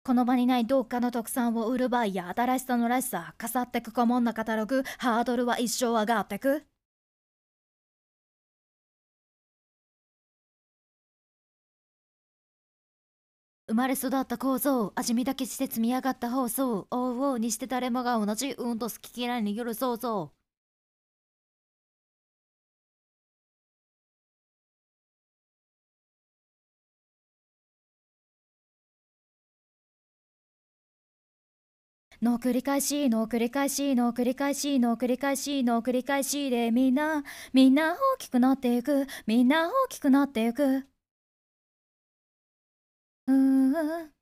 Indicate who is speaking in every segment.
Speaker 1: この場にないどっかの特産を売る場合や新しさのらしさ、飾ってく顧問なカタログ、ハードルは一生上がってく。生まれ育った構造、味見だけして積み上がった放送、おうおうにして誰もが同じと好き嫌いによる想像。の繰り返しの繰り返しの繰り返しの繰り返しの繰り返しでみんな大きくなっていく、みんな大きくなっていく。うーん。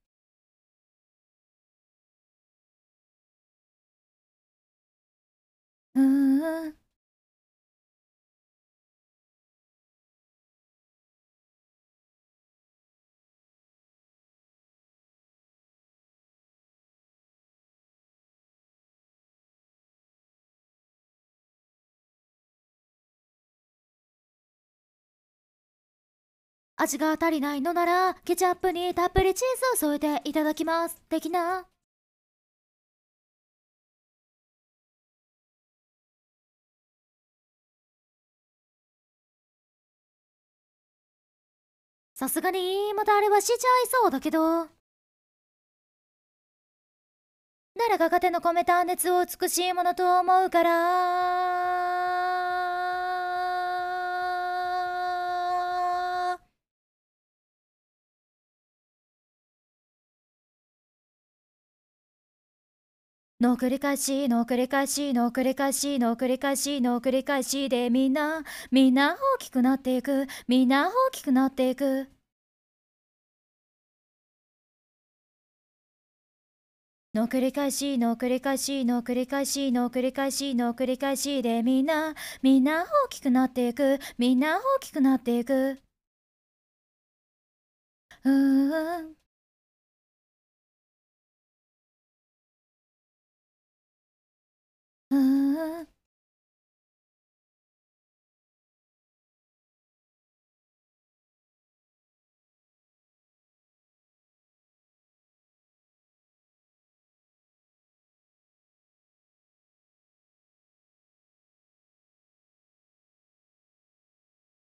Speaker 1: うーん。味が足りないのならケチャップにたっぷりチーズを添えていただきます的な。さすがにまたあれはしちゃいそうだけど、誰かが手の込めた熱を美しいものと思うから。の繰り返しの繰り返しの繰り返しの繰り返しの繰り返しでみんな大きくなっていく、みんな大きくなっていく。の繰り返しの繰り返しの繰り返しの繰り返しの繰り返しでみんな大きくなっていく、みんな大きくなっていく。うーん。うーん。